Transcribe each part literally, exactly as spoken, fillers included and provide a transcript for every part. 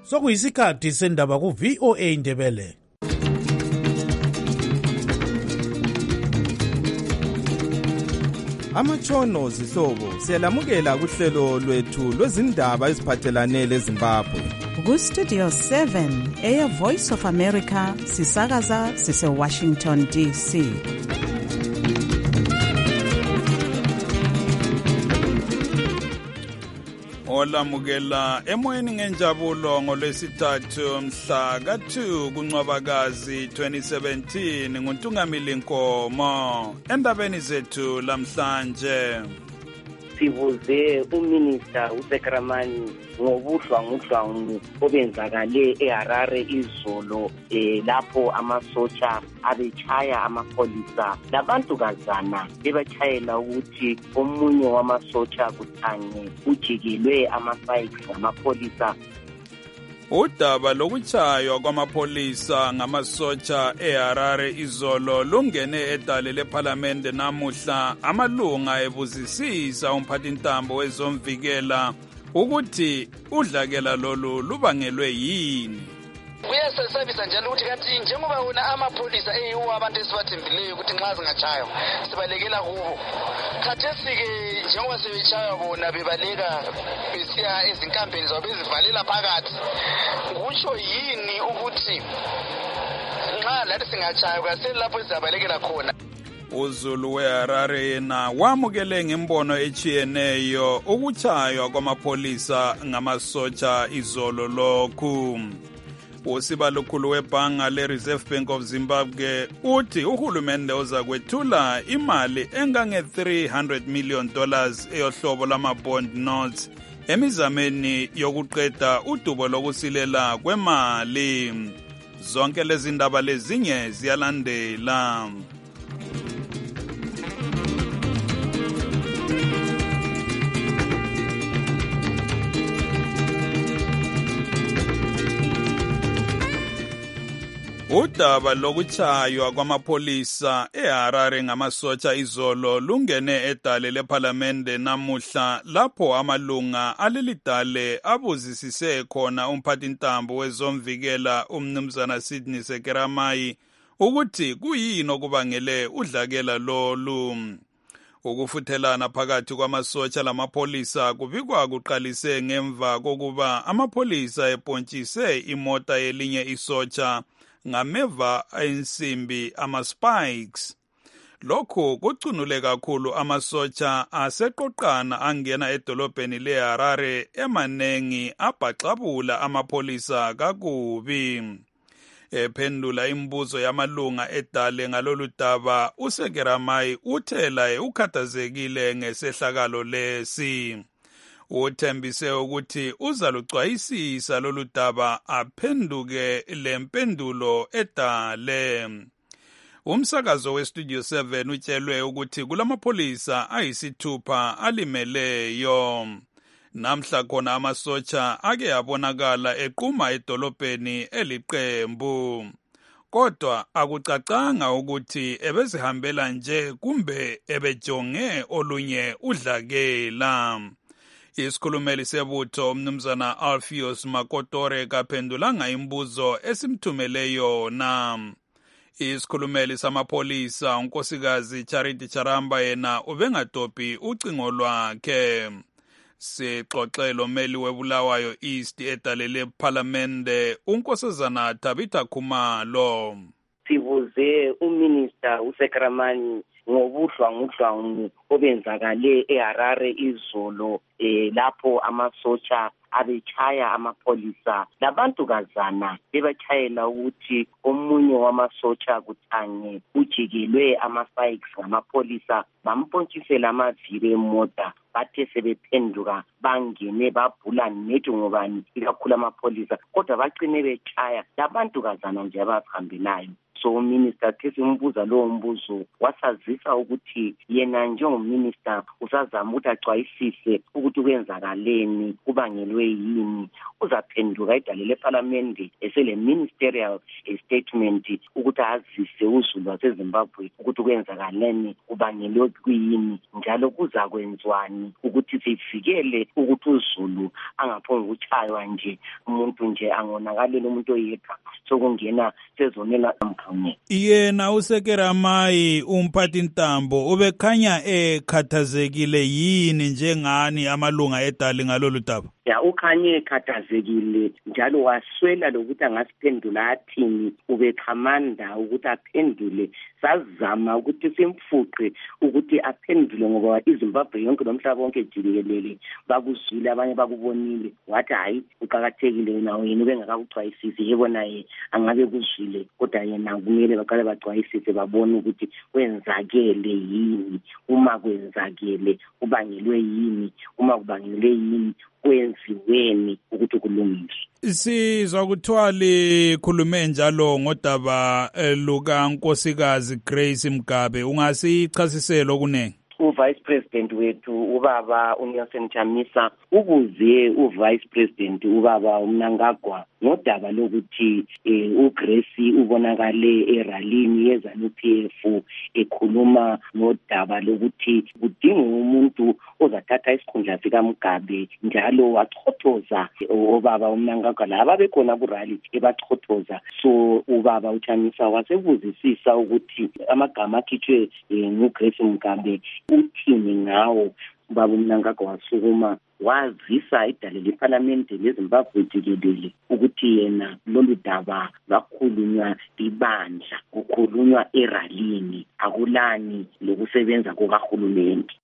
Sokuyisikhathi sendaba ku V O A Indebele. Amatshono zihlobo siyalamukela kuhlelo lwethu lwezindaba eziphathelane leZimbabwe. Ku Studio seven eya Voice of America sisakaza sise Washington D C. Olamukela emoyeni ngenjabulo ngolwesithathu mhla ka two kuNcwabakazi twenty seventeen nguNtungamili Nkomo. Endabeni zethu lamhlanje sibuze uMinister uSekramani ngobuhlwangudlwangu obenzakale eHarare izolo eh lapho amasotsha abechaya amapolisa labantu kazana bebachayela ukuthi omunye wamasotsha kuthange ujikelwe ama-spikes ngamapolisa. Udaba lokuchaywa kwamapolisa ngamasotsha eHarare izolo lungene edale leParliament namuhla amalunga ebuzisisa umphathintambo wezomvikela ukuthi udlakela lolu lubangelwe yini. Kuyasesabisa njalo ukuthi kanti njengoba wona amapolisa eyiwo abantu esibathembileyo ukuthi nxa singachaywa sibalekela kubo. Khathesi-ke njengoba sebechaywa bona bebaleka besiya ezinkampeni zabo bezivalela phakathi. Kutsho yini ukuthi nxa lathi singachaywa selapho sizabalekela khona. uZulu weHarare yena wamukele ngembono echiyeneyo ukuchaywa kwamapolisa ngamasotsha izolo lokhu. Usibalukhulu webhanga le-Reserve Bank of Zimbabwe uthi uhulumende oza kwethula imali engange three hundred million dollars eyohlobo lama-bond notes emizameni yokuqeda udubo lokusilela kwemali. Zonke lezi ndaba lezinye ziyalandela. Udaba lokuchaywa kwamapolisa eHarare ngamasotsha izolo lungene edale leParliamente namuhla lapho amalunga alelidale abuzisise khona umphathintambo wezomvikela umnumzana Sydney Sekeramai ukuthi kuyini okubangele udlakela lolu. Ukufuthelana phakathi kwamasotsha lamapolisa kubikwa kuqalise ngemva kokuba amapolisa epontshise imota yelinye isotsha ngameva ensimbi ama-spikes. Lokhu kucunule kakhulu amasotsha aseqoqana angena edolobheni leHarare emanengi abhaxabula amapolisa kakubi. Ephendula imibuzo yamalunga edale ngalolu daba uSekeramai uthela ukhathazekile ngesehlakalo lesi. Uthembise ukuthi uzalucwayisisa lolu daba aphenduke lempendulo edale. Umsakazo weStudio seven utshelwe ukuthi kulamapolisa ayisithupha alimeleyo. Namhla khona amasotsha ake yabonakala equma edolobheni eliqembu. Kodwa akucacanga ukuthi ebezihambela nje kumbe ebejonge olunye udlakela. Isikhulumeli sebutho umnumzana Alpheus Makotore kaphendulanga imbuzo esimthumele yona. Isikhulumeli samapolisa unkosikazi Charity Charamba yena ubengadophi ucingo lwakhe. Sixoxelo meli webulawayo East edale leParliamente unkosazana Tabitha Khumalo. Sibuze uMinister uSekramani ngobuhlwangudlwangu obenzakale eHarare izolo eh lapho amasotsha abechaya amapolisa labantu kazana bebachayela ukuthi omunye wamasotsha kuthange ujikelwe ama-spikes ngamapolisa bampontshisela amaviri emota bathe sebephenduka bangene babhula nethi ngobani ikakhulu amapolisa kodwa bacine bechaya labantu kazana nje abahambelayo. So uMinister kesimbuza lowo mbuzo wasazisa ukuthi yena njengoMinister usazama ukuthi acwayisise ukuthi kwenzakaleni kubangelwe kubangelwe yini uzaphenduka idale leParliament esele ministerial statement ukuthi azise uzulu waseZimbabwe ukuthi kwenzakaleni kubangelwe kuyini njalo kuzakwenzwani ukuthi sivikele ukuthi uzulu angaphongi ukuchaywa nje umuntu nje angonakalela umuntu oyedwa sokungena sezonela amkhanye. Yena uSekeramai umphathi ntambo ubekhanya ekhathazekile yini njengani amalunga edali ngalolu daba? Ya ukhanye ekhathazekile njalo waswela lokuthi angasiphendula athini, ubexhamanda ukuthi aphendule. Sazama ukuthi simfuqe ukuthi aphendule ngoba iZimbabwe yonke nomhlaba wonke jikelele bakuzwile abanye bakubonile. Wathi hayi uqhakathekile nawo yena bengakakuxwayisisi yebo naye angabe kuzwile kodwa yena kumele baqale baxwayisise babone ukuthi kwenzakele yini, uma kwenzakele kubangelwe yini, uma kubangelwe yini kwenziweni ukuthi kulungiswe. Sizwa kuthiwa likhulume njalo ngodaba luka Nkosikazi Grace Mgabe, ungasichasisela okunengi? uVice President wethu ubaba uNelson Chamisa ukuze uVice President ubaba uMnangagwa ngodaba lokuthi uGrace ubonakale eralini yeZANU-P F ekhuluma ngodaba lokuthi kudinga umuntu ozathatha isikhundla sikaMgabe njalo wachothoza ubaba uMnangagwa laba bekhona kurally ebachothoza. So ubaba uChamisa wasebuzisisa ukuthi amagama akhitshwe nguGrace Mgabe uthini ngawo. Ubaba uMnangagwa wasukuma wazisa idale leParliament leZimbabwe jikelele ukuthi yena lolu daba bakhulunywa libandla, kukhulunywa eralini, akulani lokusebenza kukahulumeni.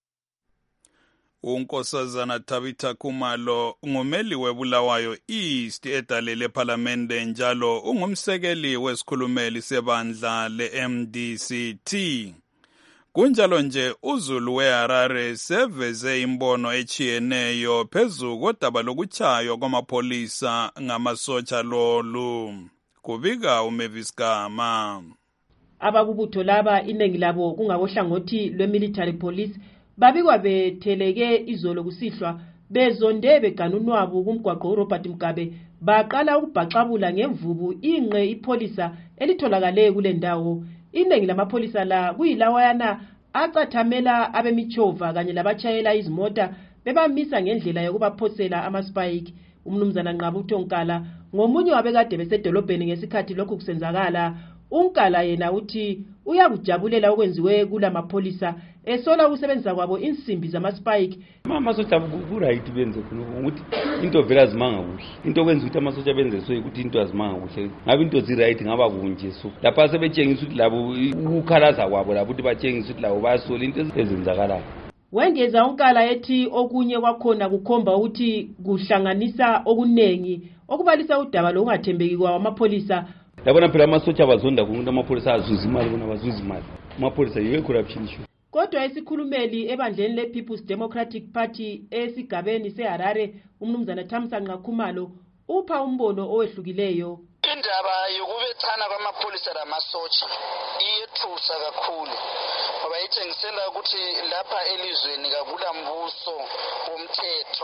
uNkosazana Tabitha Khumalo ngumeli weBulawayo East edale leParliament njalo ungumsekeli wesikhulumeli sebandla le-M D C T. Kunjalo nje uZulu weHarare seveze imbono echiyeneyo phezu kodaba lokuchaywa kwamapholisa ngamasotsha lolu. Kubika uMavis Gama. Abakubutho laba inengi labo kungabohlangothi lwe-military police babikwa betheleke izolo kusihlwa bezonde beganunwabu kumgwaqo uRobert Mugabe baqala ukubhaxabula ngemvubu ingqe ipholisa elitholakale kule ndawo. Inengi lamapholisa la kuyilawayana acathamela abemichova kanye labachayela izimota bebamisa ngendlela yokubaphosela amaspike. Umnumzana Nqabutho Nkala ngomunye wabekade besedolobheni ngesikhathi lokhu kusenzakala. Unkala yena uthi uyakujabulela okwenziwe kula mapholisa esola ukusebenzisa kwabo insimbi zamaspike. Amasotsha ku-right benze khona ukuthi into vela azimanga kuhle. Into kwenza ukuthi amasotsha benze so ukuthi into azimanga kuhle. Ngabe into zi-right ngaba kunje so. Lapha sebetshengisa ukuthi labo ukukhalaza kwabo lapho ukuthi batshengisa ukuthi labo bayasola into ezenzakalayo. Wengeza unkala ethi okunye kwakhona kukhomba ukuthi kuhlanganisa okunengi okubalisa udaba lokungathembeki kwawo amapholisa. Labona phela amasotsha bazonda ukuthi amapholisa azuza imali bona bazuza imali. Amapholisa yiyo corruption issue. Kodwa isikhulumeli ebandleni le-People's Democratic Party esigabeni seHarare umnumzana Thamsanqa Khumalo upha umbono owehlukileyo. Indaba yokubethana kwamapholisa lamasotsha iyethusa kakhulu ngoba itshengisela ukuthi lapha elizweni kakula mbuso womthetho.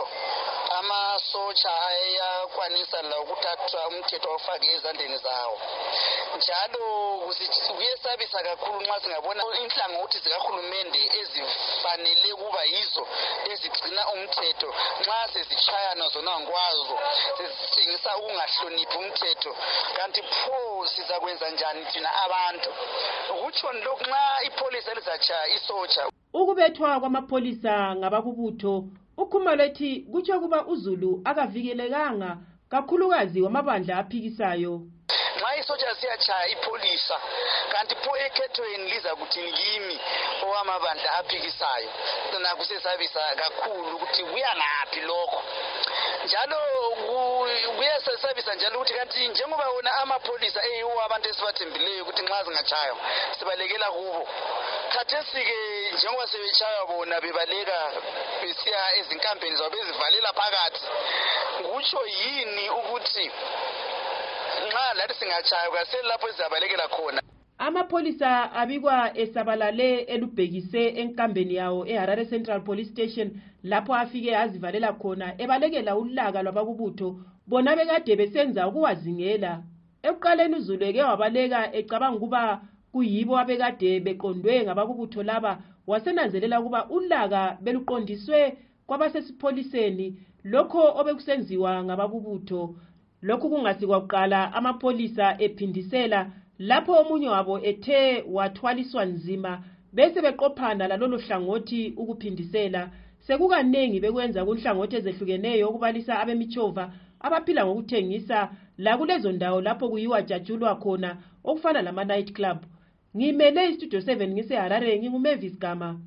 Amasotsha ayakwanisa la ukuthatha umthetho ofake ezandleni zawo. Njalo kuyesabisa kakhulu nxa singabona inhlangothi zikahulumende ezifanele kuba yizo ezigcina umthetho nxa sezichayana zona ngwazo sezitshengisa ukungahloniphi umthetho. Kanti pho sizakwenza njani thina abantu? Ukutsho lokhu nxa ipolisi elizachaya isotsha. Ukubethwa kwamapholisa ngabakubutho uKhumalo ethi kutsho kuba uZulu akavikelekanga kakhulukazi wamabandla aphikisayo. Nxa isotsha siyachaya ipolisa kanti pho ekhethweni liza kuthi ngimi owamabandla aphikisayo nakusesabisa kakhulu ukuthi kuyangaphi lokho. Njalo kuyesesabisa njalo ukuthi kanti njengoba wona amapholisa eyiwo abantu esibathembileyo ukuthi nxa zingachaywa sibalekela kubo. Khathesi-ke njengoba sebechaywa bona bebaleka besiya ezinkampeni zabo bezivalela phakathi. Kutsho yini ukuthi nxa lathi singachaywa kaselapho sizabalekela khona? Amapholisa abikwa esabalale elubhekise enkambeni yawo eHarare Central Police Station lapho afike azivalela khona ebalekela ulaka lwabakubutho bona bekade besenza ukuwazingela. Ekuqaleni uZulu eke wabaleka ecabanga kuba kuyibo abekade beqondwe ngabakubutho laba, wasenanzelela kuba ulaka beluqondiswe kwabasesipholiseni lokho obekusenziwa ngabakubutho. Lokhu kungasikwa kuqala amapholisa ephindisela lapho omunye wabo ethe wathwaliswa nzima bese beqophana lalolu hlangothi ukuphindisela. Sekukanengi bekwenza kunhlangothi ezehlukeneyo ukubalisa abemichova abaphila ngokuthengisa la kulezo ndawo lapho kuyiwa jajulwa khona okufana lama night club. Ngimele istudio seven ngiseHarare, nginguMavis Gama.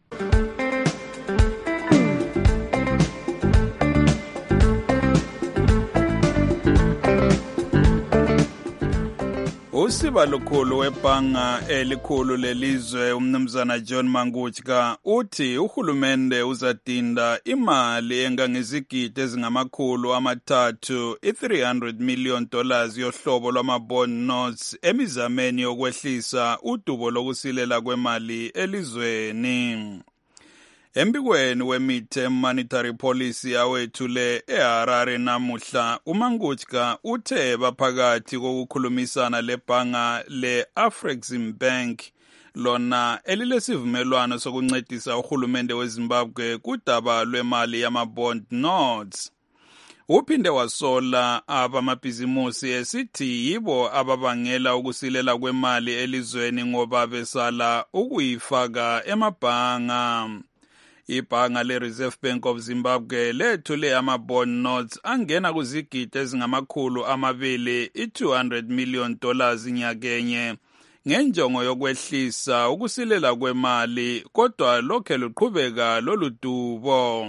Usiba lukhulu webhanga elikhulu lelizwe umnumzana John Mangutshka uthi uhulumende uzadinda imali engangezigidi ezingamakhulu amathathu i-three hundred million dollars yohlobo lwama-bond notes emizameni yokwehlisa udubo lokusilela kwemali elizweni. Embikweni wemithe monetary policy awethule eHarare namuhla, uMangutshka uthe baphakathi kokukhulumisana lebhanga le-Afreximbank lona elilesivumelwano sokuncedisa uhulumende weZimbabwe kudaba lwemali yama-bond notes. Uphinde wasola abamabhizimusi esithi yibo ababangela ukusilela kwemali elizweni ngoba besala ukuyifaka emabhanga. Ibhanga le-Reserve Bank of Zimbabwe lethule ama-bond notes angena kuzigidi ezingamakhulu amabili i-two hundred million dollars nyakenye ngenjongo yokwehlisa ukusilela kwemali, kodwa lokhe luqhubeka lolu dubo.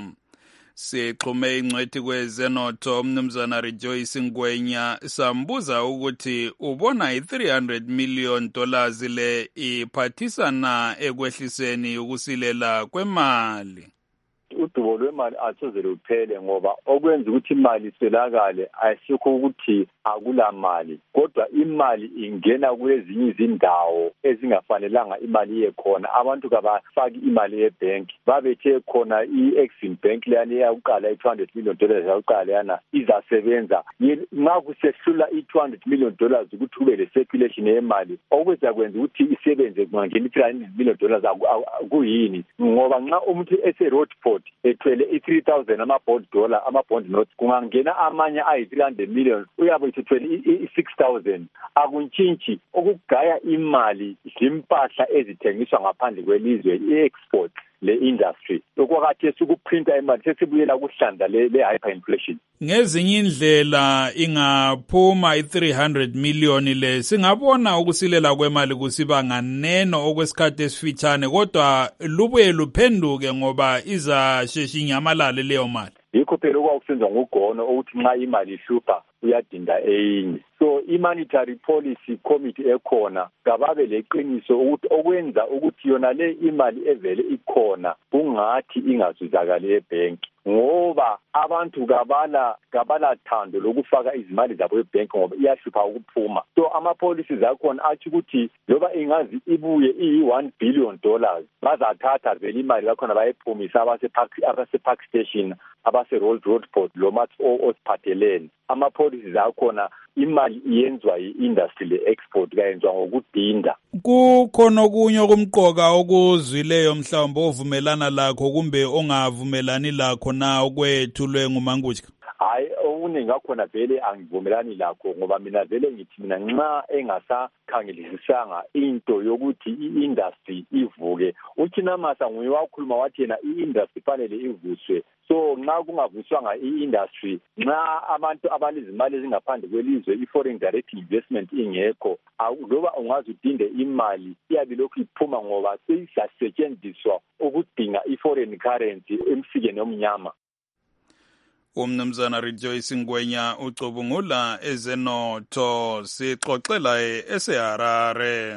Sixhume ingcwethi kwezenotho umnumzana Rejoice Ngwenya sambuza ukuthi ubona i-three hundred million dollars le iphathisana ekwehliseni ukusilela kwemali. Udubo lwemali asoze luphele ngoba okwenza ukuthi imali iselakale ayisikho ukuthi akula mali, kodwa imali ingena kulezinye izindawo ezingafanelanga imali yekhona. Abantu kabafaki imali yebank, babethe khona i-Exim Bank leyani yakuqala i-two hundred million dollars yakuqala yana izasebenza. Nxa kusehlula i-two hundred million dollars ukuthi kube le-circulation yemali, okwenza kwenza ukuthi isebenze kungangena i-three hundred million dollars kuyini? Ngoba nxa umuntu ese-Roadport ethwele i-three thousand ama-bond dollar ama-bond notes, kungangena amanye ayi-three hundred million, uyabe ethwele i-six thousand. Akuntshintshi ukugaya imali zimpahla ezithengiswa ngaphandle kwelizwe, i-export le-industry. Okwakhathi sukuprinta imali sesibuyela kuhlanza le-hyperinflation. Ngezinye indlela ingaphuma i-three hundred million le singabona ukusilela kwemali kusiba nganeno okwesikhathi esifitshane, kodwa lubuye luphenduke ngoba izashesha inyamalale leyo mali. Yikho phela okwakusenza ngogono ukuthi nxa imali ihlupha uyadinda eyinye. So i-monetary policy committee ekhona kababe leqiniso ukuthi okwenza ukuthi yona le imali evele ikhona kungathi ingazuzakali ebank, ngoba abantu kabala kabala thando lokufaka izimali zabo ebank ngoba iyahlupha ukuphuma. So ama-policies akhona athi ukuthi loba ingazi ibuye iyi-one billion dollars bazathatha vele imali lakhona bayiphumisa abase-park station, abase-road roadport loma osiphathelene. Ama-policies akhona imali iyenzwa yi-industry le-export kayenzwa ngokudinda. Kukhona okunye okumqoka okuzwileyo mhlawumbe ovumelana lakho kumbe ongavumelani lakho na okwethulwe nguMangutshka? Hayi, okuningi ngakhona vele angivumelani lakho ngoba mina vele ngithi mina nxa engasakhangelisisanga into yokuthi i-industry ivuke. UChinamasa nguye wakhuluma wathi yena i-industry fanele ivuswe. So nxa kungavuswanga i-industry, nxa abantu abalezimali ezingaphandle kwelizwe, i-foreign direct investment ingekho, loba ungaze udinde imali iyabe lokhu iphuma ngoba seyisasetshenziswa ukudinga i-foreign currency emsikeni omnyama. Umnumzana Rejoice Ngwenya ucubungula ezenotho, sixoxela eseHarare.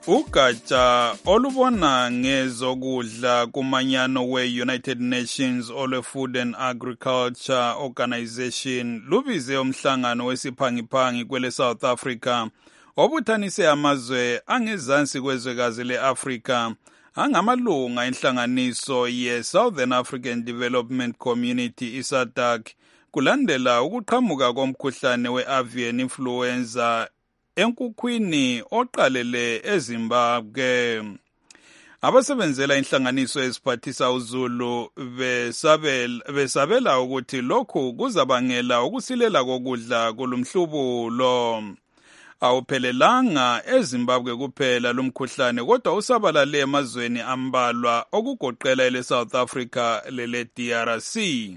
Ugatsha olubona ngezokudla kumanyano we-United Nations olwe Food and Agriculture Organization lubize umhlangano wesiphangiphangi kwele South Africa obuthanise amazwe angezansi kwezwekazi le-Afrika angamalunga enhlanganiso ye-Southern African Development Community I S A D C kulandela ukuqhamuka komkhuhlane we-avian influenza enkukhwini oqalele eZimbabwe. Abasebenzela inhlanganiso eziphathisa uZulu besabela besabela ukuthi lokhu kuzabangela ukusilela kokudla kulumhlubulo. Awuphelelanga eZimbabwe kuphela lumkhuhlane kodwa usabalale emazweni ambalwa okugoqela ele South Africa lele D R C.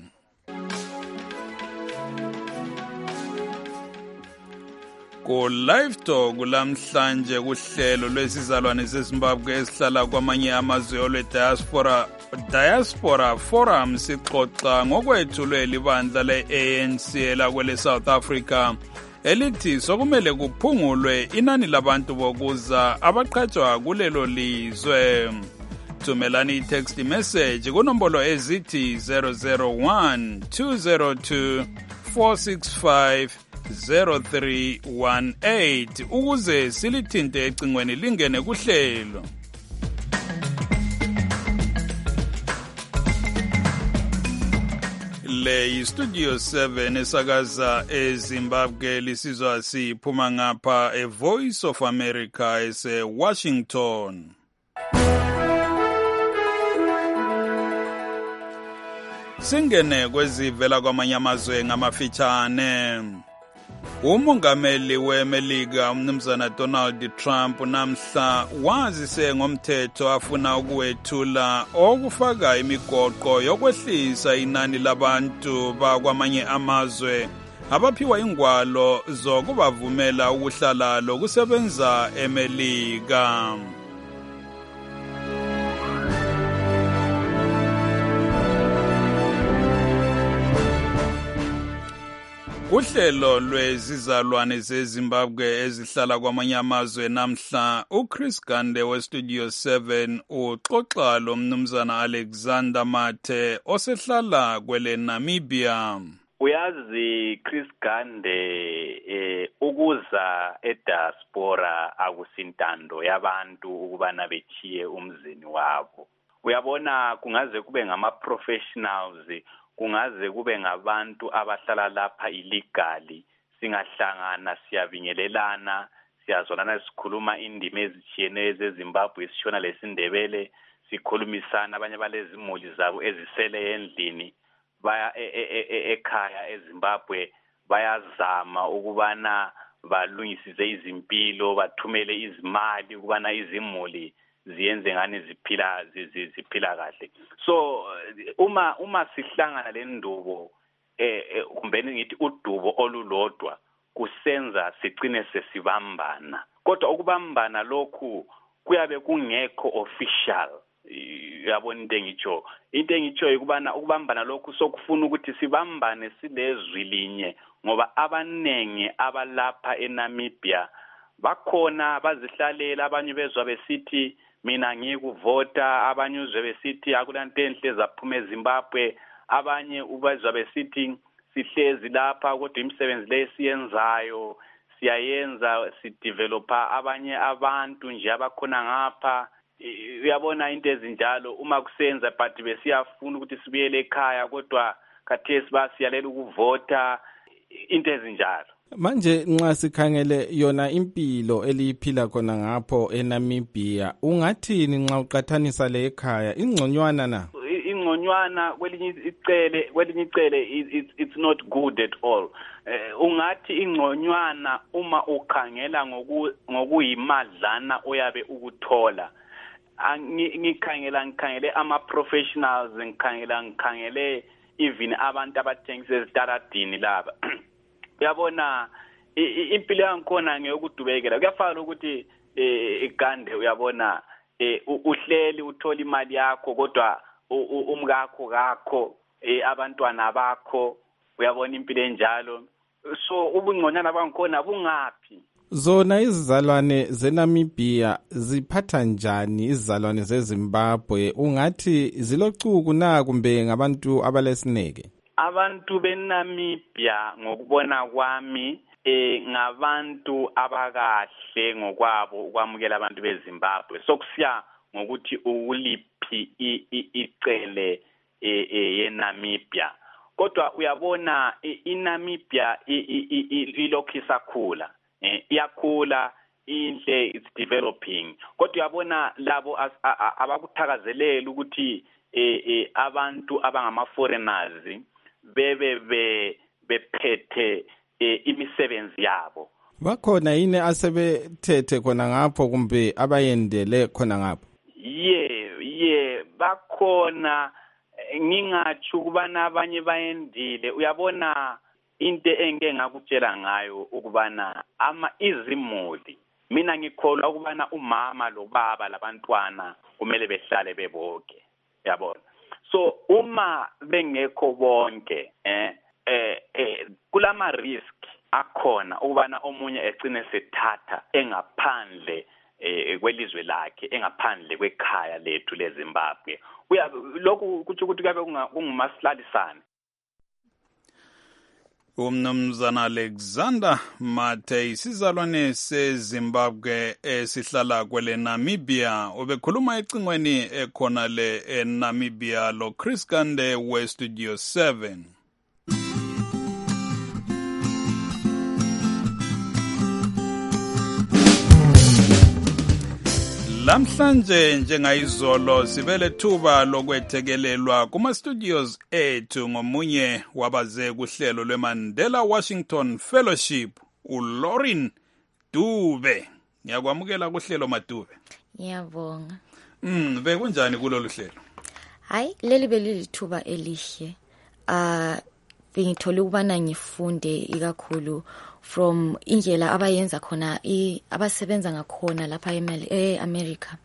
Ku live talk lamhlanje kuhlelo lwesizalwane zeZimbabwe esihlala kwamanye amazwe olwe diaspora diaspora forum sixoxa ngokwethulwe libandla le-A N C lakwele South Africa elithi sokumele kuphungulwe inani labantu bokuza abaqhatshwa kulelo lizwe. Thumelani text message kunombolo ezithi zero zero one two zero two four six five zero three one eight ukuze silithinte ecingweni lingene kuhlelo. Le Studio seven esakaza eZimbabwe lisizwa siphuma ngapha e Voice of America ese Washington. Singene kwezivela kwamanye amazwe ngamafitshane. Umongameli weMelika umnumzana Donald Trump namhla wazise ngomthetho afuna ukuwethula okufaka imigoqo yokwehlisa inani labantu bakwamanye amazwe abaphiwa ingwalo zokubavumela ukuhlala lokusebenza eMelika. Kuhlelo lwezizalwane zeZimbabwe ezihlala kwamanye amazwe namhla uChris Gande weStudio seven uxoxa lomnumzana Alexander Mathe osehlala kwele Namibia. Uyazi Chris Gande eh, ukuza ediaspora akusintando yabantu ukubana bechiye umzini wabo. Uyabona kungaze kube ngama professionals, kungaze kube ngabantu abahlala lapha illegally, singahlangana siyabingelelana, siyazwanana sikhuluma indimi ezitshiyeneyo zeZimbabwe, sishona lesindebele, sikhulumisana abanye balezimuli zabo ezisele endlini baya ekhaya eZimbabwe bayazama ukubana balungisise izimpilo, bathumele izimali ukubana izimuli ziyenze ngani ziphila ziphila kahle. So uma uma sihlangana lendubo eh kumbe ngithi udubo olulodwa kusenza sicine sesibambana, kodwa ukubambana lokhu kuyabe kungekho official. Uyabona into engitsho into engitsho ikubana ukubambana lokhu sokufuna ukuthi sibambane silezwi linye, ngoba abanengi abalapha eNamibia bakhona bazihlalela, abanye bezwa besithi mina ngikuvota, abanye uzwe besithi akulanto enhle zaphuma eZimbabwe, abanye ubazwa besithi sihlezi lapha kodwa imisebenzi lesiyenzayo siyayenza sidevelopa abanye abantu nje abakhona ngapha. Uyabona into ezinjalo uma kusenza but besiyafuna ukuthi sibuyele ekhaya kodwa khathesi basiyalela ukuvota, into ezinjalo. Manje nxa sikhangele yona impilo eliyiphila khona ngapho eNamibia, ungathini nxa uqathanisa le ekhaya? Ingconywana na? Ingconywana kwelinye icele kwelinye icele it's not good at all. Uh, ungathi ingconywana uma ukhangela ngoku ngokuyimadlana oyabe ukuthola. Ngikhangela ngikhangele ama professionals, ngikhangela ngikhangele even abantu abathengisa ezitaradini laba. Uyabona impilo yangikhona ngeyokudubekela. Kuyafana ukuthi igande uyabona uhleli uthola imali yakho kodwa umkakho kakho abantwana bakho, uyabona impilo enjalo. So ubungconyana bangikhona bungaphi? Zona izizalwane zeNamibia ziphatha njani izizalwane zeZimbabwe? Ungathi zilocuku na kumbe ngabantu abalesineke? Abantu beNamibia ngokubona kwami eh ngabantu abakahle ngokwabo ukwamukela abantu beZimbabwe. Sokusiya ngokuthi ukuliphi icele eNamibia. Kodwa uyabona iNamibia ilokhu isakhula. Iyakhula inhle, it's developing. Kodwa uyabona labo abakuthakazelela ukuthi abantu abangama foreigners bebe bephethe imisebenzi yabo. Bakhona yini asebethethe khona ngapho kumbe abayendele khona ngapho? Ye ye bakhona, ngingathi ukubana abanye bayendile. Uyabona into engeke ngakutshela ngayo ukubana ama izimuli, mina ngikholwa ukubana umama lo baba labantwana kumele behlale bebonke, yabona. So uma bengekho bonke eh eh, eh kulama risk akhona ukubana omunye egcine sethatha engaphandle eh kwelizwe lakhe, engaphandle kwekhaya lethu leZimbabwe. Uya lokhu kuthi ukuthi kabe kungumasilalisana. Umnumzana Alexander Mathe, isizalwane seZimbabwe esihlala kwele Namibia, ubekhuluma ecingweni ekhona le eNamibia lo Chris Gande we Studio seven. Lamhlanje njengayizolo sibele thuba lokwethekelelwa kuma studios ethu ngomunye wabaze kuhlelo lweMandela Washington Fellowship, uLauren Dube. Ngiyakwamukela kuhlelo Madube. Ngiyabonga. Mm, bekunjani kulolu hlelo? Hayi, leli belilithuba elihle. Ah, bengithole ukubana ngifunde ikakhulu from indlela abayenza khona abasebenza ngakhona lapha eAmerica,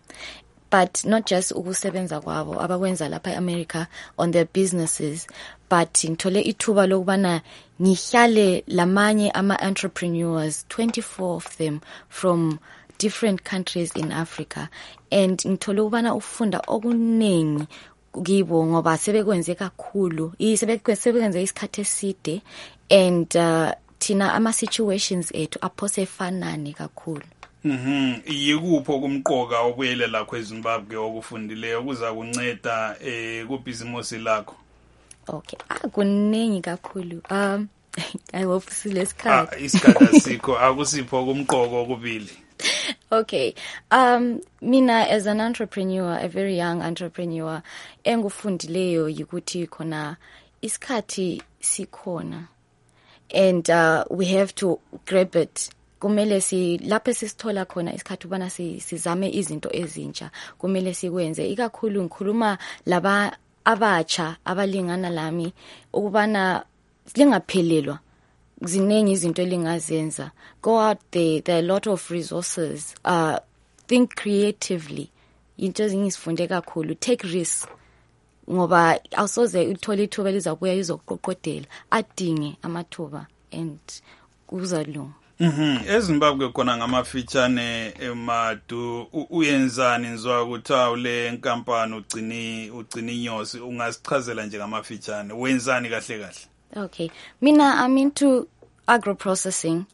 but not just ukusebenza kwabo abakwenza lapha eAmerica on their businesses, but ngithole ithuba lokubana ngihlale lamanye ama entrepreneurs, twenty-four of them from different countries in Africa, and ngithole ukubana ufunda okuningi kibo ngoba sebekwenze kakhulu, sebekwenze isikhathi eside, and uh, thina ama situations ethu aphose fanani kakhulu. Mhm, yikupho kumqoka obuyelela kweZimbabwe okufundileyo kuza kunceda eh kubhizimusi lakho? Okay, akuningi kakhulu. Um I hope silesikhathi. Ah, isikhathi sikho akusipho kumqoka okubili. Okay. Um mina as an entrepreneur, a very young entrepreneur, engufundileyo yikuthi khona isikhathi sikhona. And uh, we have to grab it. Kumele si lapho sisithola khona isikhathi ubana sizame izinto ezintsha, kumele sikwenze. Ikakhulu ngikhuluma laba abatsha abalingana lami ukubana lingaphelelwa ziningi izinto elingazenza. Go out there, there are a lot of resources. Uh, think creatively. Into ezingizifunde kakhulu. Take risks. Ngoba awusoze uthole ithuba lizabuya izoqoqodela, adinge amathuba and kuzalunga. Mhm, eZimbabwe khona ngamafitshane emadu uyenzani nizwa ukuthi awule inkampani ugcini ugcini inyosi, ungasichazela nje ngamafitshane wenzani kahle kahle? Okay, mina I'm into agro processing,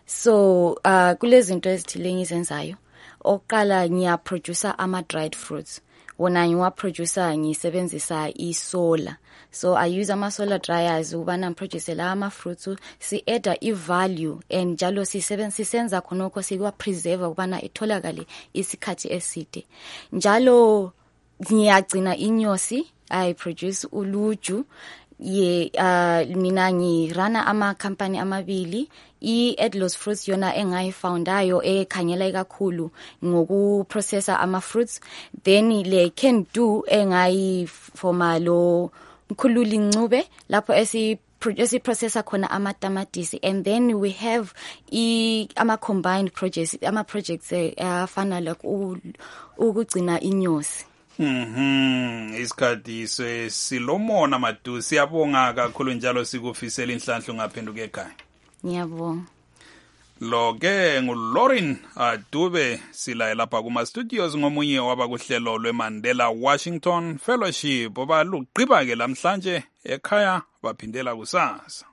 so uh kulezinto ezithile ngizenzayo. Oqala ngiya producer ama dried fruits. Wona ngiwa producer ngisebenzisa isolar, so I use ama solar dryers ubana ngiproduce la ama fruits, si add a value and njalo sisebenza khonoko sikwa preserve ubana itholakale isikhathi eside. Njalo ngiyagcina inyosi, I produce uluju. Ye uh mina ngirana ama company amabili, I Edlos Fruits yona engayifoundayo ekhangela ikakhulu ngoku processor ama fruits, then le Can Do engayifoma lo Mkhululi Ncube lapho esi esi processor khona ama tamatisi, and then we have I ama combined projects ama projects afana like ukugcina inyosi. Mhm, isikhathi silomona Madu, siyabonga kakhulu njalo sikufisela inhlanhla ngaphenduka ekhaya. Ngiyabonga. Lo ke nguLauren Adube sila lapha kuma studios ngomunye wabakuhlelo lweMandela Washington Fellowship obaluqiba ke lamhlanje ekhaya baphindela kusasa.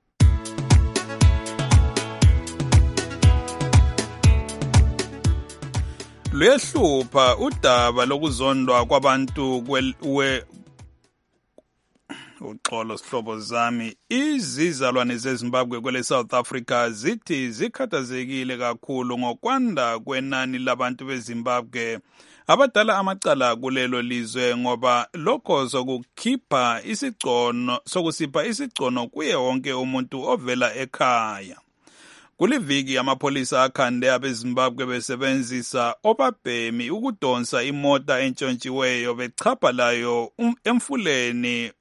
Lwehlupha udaba lokuzondwa kwabantu kwe uxolo sihlobo zami izizalwane zeZimbabwe kwele South Africa zithi zikhathazekile kakhulu ngokwanda kwenani labantu beZimbabwe abadala amacala kulelo lizwe ngoba lokho sokukhipha isigcono sokusipha isigcono kuye wonke umuntu ovela ekhaya. Kuliviki amapolisa akhande abeZimbabwe besebenzisa obabhemi ukudonsa imota entshontshiweyo bechapha layo um, emfuleni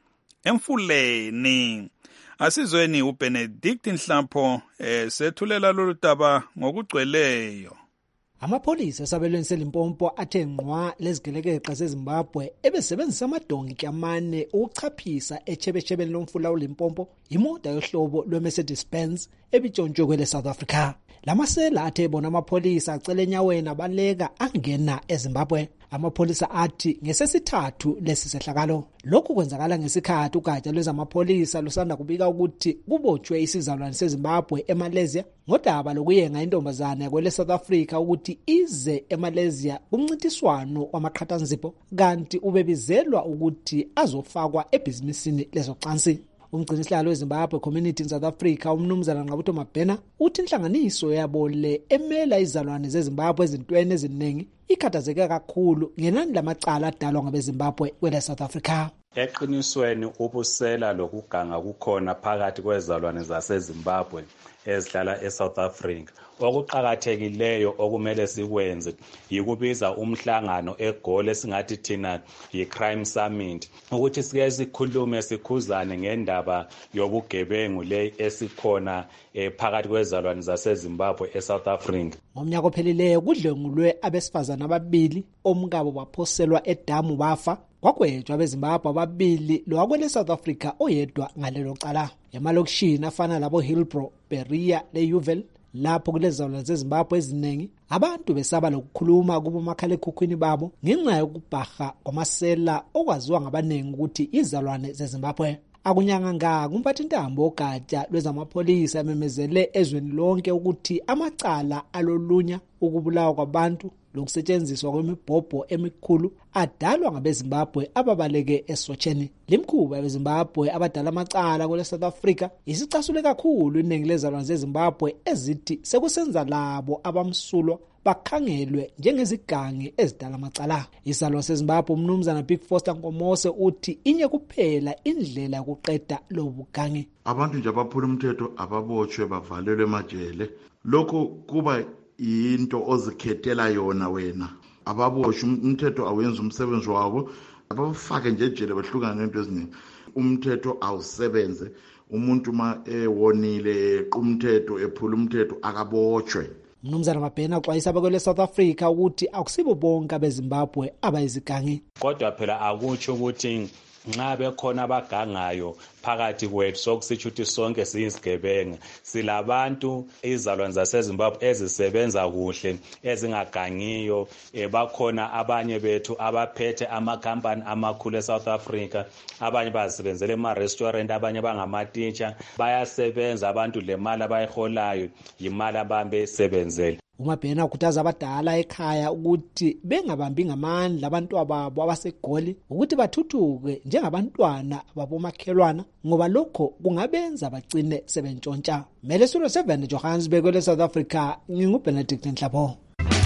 emfuleni. Asizweni uBenedict Nhlampo eh, sethulela lolu daba ngokugcweleyo. Amapolisa esabelweni seLimpopo athe ngqwa lezigelekeqe zeZimbabwe ebesebenzisa amadonki amane ukuchaphisa echebechebeni lomfula uLimpopo imota yohlobo lweMercedes Benz ebitshontshwe kwele South Africa. Lamasela athe bona amapolisa acele enyaweni abaleka angena eZimbabwe. Amapolisa athi ngesesithathu lesi sehlakalo. Lokhu kwenzakala ngesikhathi ugatsha lwezamapolisa lusanda kubika ukuthi kubotshwe isizalwane seZimbabwe eMalaysia ngodaba lokuyenga intombazana kwele South Africa ukuthi ize eMalaysia kumncintiswano wamaqhathanzipho kanti ubebizelwa ukuthi azofakwa ebhizinisini lezocansi. Umgcinisihlalo weZimbabwe Community in South Africa umnumzana Nqabutho Mabhena uthi inhlanganiso yabo le emela izalwane zeZimbabwe ezintweni eziningi ikhathazeke kakhulu ngenani lamacala adalwa ngabeZimbabwe kwele South Africa. Eqinisweni ubusela lokuganga kukhona phakathi kwezalwane zaseZimbabwe ezihlala eSouth Africa. Okuqhakathekileyo okumele sikwenze yikubiza umhlangano eGoli esingathi thina yiCrime Summit ukuthi sike sikhulume sikhuzane ngendaba yobugebengu le esikhona eh, phakathi kwezalwane zaseZimbabwe eSouth Africa. Ngomnyaka ophelileyo kudlengulwe abesifazana ababili omkabo baphoselwa edamu bafa. Kwagwetshwa abeZimbabwe ababili lowakwele South Africa oyedwa ngalelo cala. Emalokishini afana labo Hillbrow, Berea leUval lapho kulezalwane zeZimbabwe eziningi abantu besaba lokukhuluma kubo makhalekhukhwini babo ngenxa yokubhaha kwamasela okwaziwa ngabanengi ukuthi izalwane zeZimbabwe. Akunyanga nga kumphathintambo ogatsha lwezamapolisa ememezele ezweni lonke ukuthi amacala alolunya ukubulawa kwabantu lokusetshenziswa kwemibhobho emikhulu adalwa ngabeZimbabwe ababaleke esotsheni. Limkhuba yabeZimbabwe abadala amacala kwele South Africa isicasule kakhulu iningi lezalwane zeZimbabwe ezithi sekusenza labo abamsulwa bakhangelwe njengezigangi ezidala amacala. Isalo seZimbabwe umnumzana Big Foster Nkomose uthi inye kuphela indlela yokuqeda lobugangi. Abantu nje abaphula umthetho ababotshwe bavalelwe emajele. Lokho kuba into ozikhethela yona wena. Ababoshwe umthetho awenza umsebenzi wabo abafake nje ejele behlukana nento eziningi. Umthetho awusebenze. Umuntu ma ewonile umthetho ephula umthetho akabotshwe. Mnumzana Mabhena uxwayisa abakwele South Africa ukuthi akusibo bonke abeZimbabwe abayizigangi. Kodwa phela akutsho ukuthi nxa bekhona abagangayo phakathi kwethu sokusitsho ukuthi sonke siyisigebenga. Silabantu izalwane zaseZimbabwe ezisebenza kuhle ezingagangiyo. E, bakhona abanye bethu abaphethe amakhampani amakhulu eSouth Africa, abanye bazisebenzela ema-restaurant, abanye bangamatitsha. Bayasebenza abantu le mali abayiholayo yimali abambe isebenzele. uMabhena ukhuthaza abadala ekhaya ukuthi bengabambi ngamandla abantu ababo abaseGoli ukuthi bathuthuke njengabantwana babomakhelwana ngoba lokho kungabenza bagcine sebentshontsha. Mele Studio seven Johannesburg kwele South Africa, nginguBenedict Nhlampo.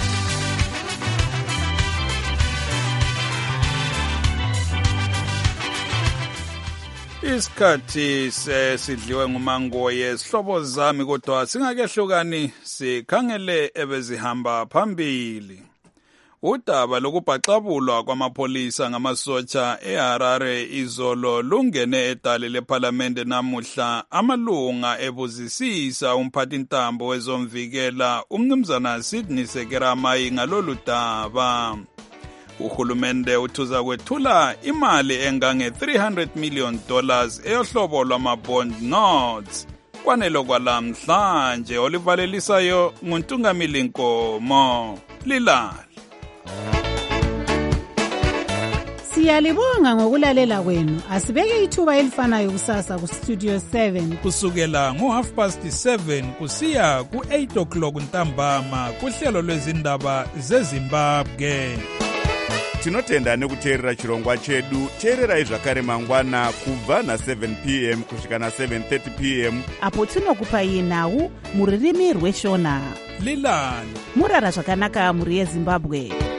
Isikhathi sesidliwe ngumangoye sihlobo zami kodwa singakehlukani sikhangele ebezihamba phambili. Udaba lokubhaxabulwa kwamapolisa ngamasotsha eHarare izolo lungene edale leParliament namuhla amalunga ebuzisisa umphathintambo wezomvikela umnumzana Sydney Sekeramai ngalolu daba. Uhulumende uthuza kwethula imali engange three hundred million dollars eyohlobo lwama bond notes kwanelo kwalamhlanje olivalelisayo nguntungamili Nkomo. Lilala. Siyalibonga ngokulalela kwenu. Asibeke ithuba elifanayo kusasa ku Studio seven kusukela ngo half past seven kusiya ku eight o'clock ntambama kuhlelo lwezindaba zeZimbabwe. Tinotenda nekuteerera chirongwa chedu. Teererai zvakare mangwana kubva na seven p m kusvika na seven thirty p m apo tinokupai nhau muririmi rweshona. Lilani. Murara zvakanaka muri yeZimbabwe.